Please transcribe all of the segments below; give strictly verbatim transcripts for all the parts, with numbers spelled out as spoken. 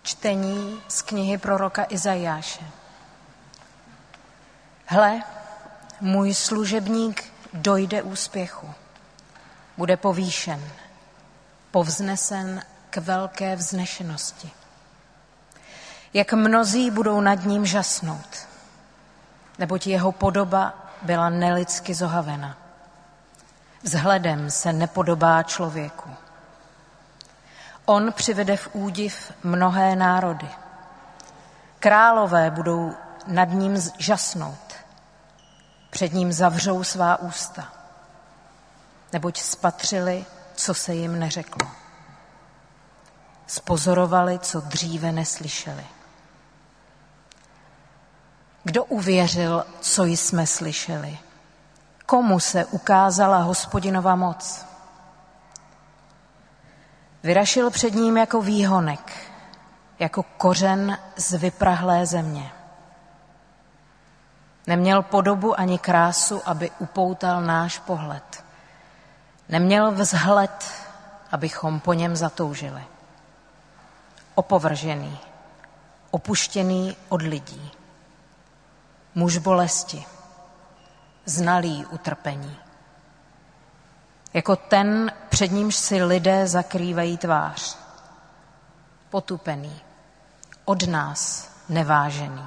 Čtení z knihy proroka Izajáše. Hle, můj služebník dojde úspěchu, bude povýšen, povznesen k velké vznešenosti. Jak mnozí budou nad ním žasnout, neboť jeho podoba byla nelidsky zohavena. Vzhledem se nepodobá člověku. On přivede v údiv mnohé národy. Králové budou nad ním žasnout, před ním zavřou svá ústa, neboť spatřili, co se jim neřeklo. Spozorovali, co dříve neslyšeli. Kdo uvěřil, co jsme slyšeli? Komu se ukázala Hospodinova moc? Vyrašil před ním jako výhonek, jako kořen z vyprahlé země. Neměl podobu ani krásu, aby upoutal náš pohled. Neměl vzhled, abychom po něm zatoužili. Opovržený, opuštěný od lidí. Muž bolesti, znalý utrpení. Jako ten, před nímž si lidé zakrývají tvář. Potupený, od nás nevážený.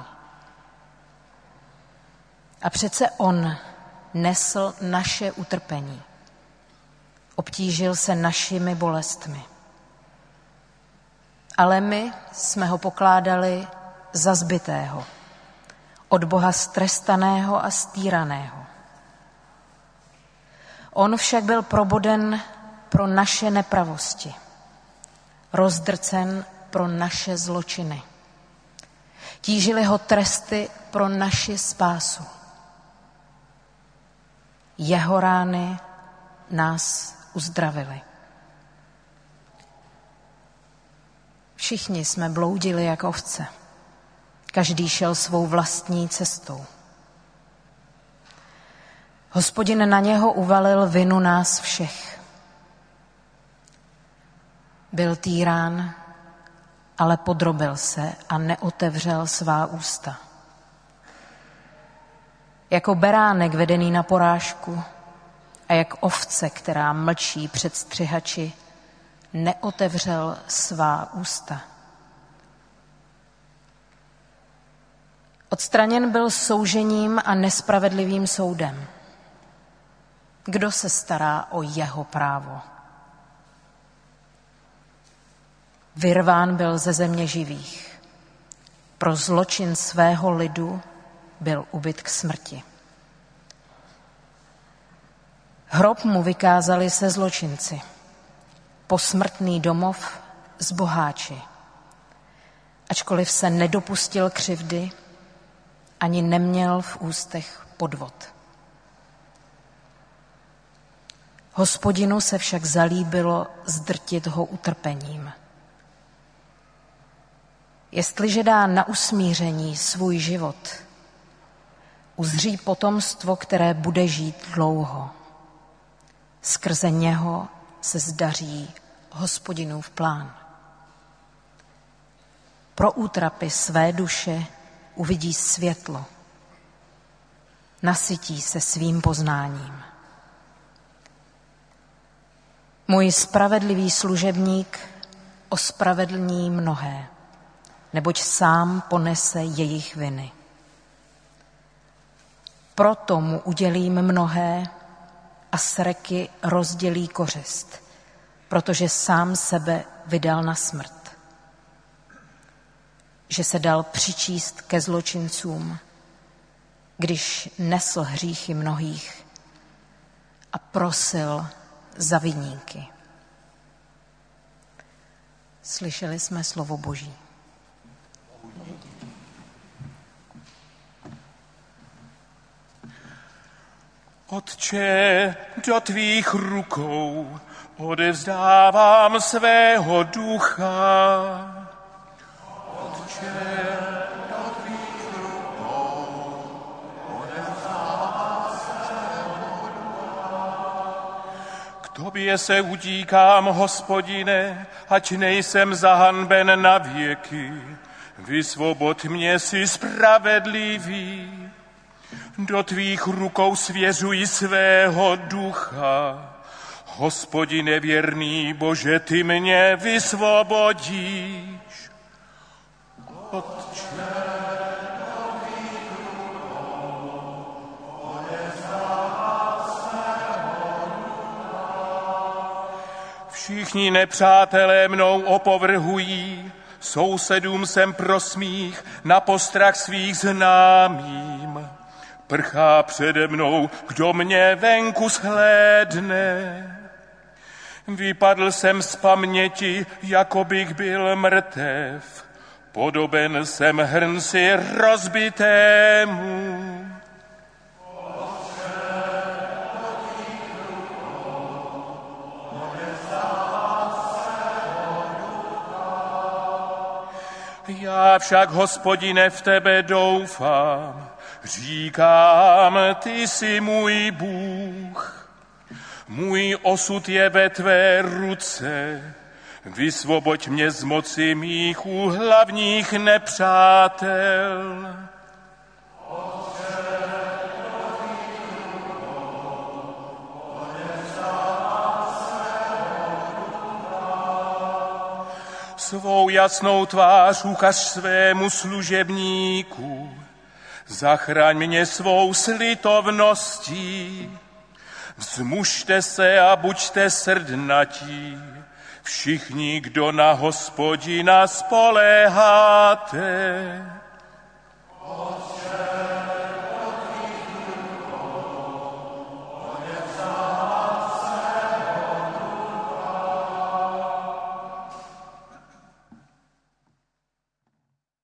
A přece on nesl naše utrpení. Obtížil se našimi bolestmi. Ale my jsme ho pokládali za zbitého, od Boha strestaného a stýraného. On však byl proboden pro naše nepravosti, rozdrcen pro naše zločiny. Tížily ho tresty pro naši spásu. Jeho rány nás uzdravily. Všichni jsme bloudili jako ovce. Každý šel svou vlastní cestou. Hospodin na něho uvalil vinu nás všech. Byl týrán, ale podrobil se a neotevřel svá ústa. Jako beránek vedený na porážku a jak ovce, která mlčí před střihači, neotevřel svá ústa. Odstraněn byl soužením a nespravedlivým soudem. Kdo se stará o jeho právo? Vyrván byl ze země živých. Pro zločin svého lidu byl ubyt k smrti. Hrob mu vykázali se zločinci. Posmrtný domov s boháči. Ačkoliv se nedopustil křivdy, ani neměl v ústech podvod. Hospodinu se však zalíbilo zdrtit ho utrpením. Jestliže dá na usmíření svůj život, uzří potomstvo, které bude žít dlouho. Skrze něho se zdaří Hospodinův plán. Pro útrapy své duše uvidí světlo. Nasytí se svým poznáním. Můj spravedlivý služebník ospravedlní mnohé, neboť sám ponese jejich viny. Proto mu udělím mnohé a sreky rozdělí kořist, protože sám sebe vydal na smrt. Že se dal přičíst ke zločincům, když nesl hříchy mnohých a prosil za viníky. Slyšeli jsme slovo Boží. Otče, do tvých rukou odevzdávám svého ducha. Otče, do tvých rukou odevzdávám svého ducha. K Tobě se utíkám, Hospodine, ať nejsem zahanben na věky. Vysvoboď mě, si spravedlivý. Do tvých rukou svěřuji svého ducha. Hospodine věrný Bože, ty mě vysvobodíš. Otče, všichni nepřátelé mnou opovrhují, sousedům jsem prosmích, na postrach svých známým. Prchá přede mnou, kdo mě venku shlédne. Vypadl jsem z paměti, jako bych byl mrtev. Podoben jsem hrnci rozbitému. Já však, Hospodine, v tebe doufám. Říkám, ty jsi můj Bůh. Můj osud je ve tvé ruce. Vysvoboď mě z moci mých úhlavních nepřátel. Svou jasnou tvář ukaž svému služebníku. Zachraň mě svou slitovností. Vzmužte se a buďte srdnatí, všichni, kdo na Hospodina spoléháte.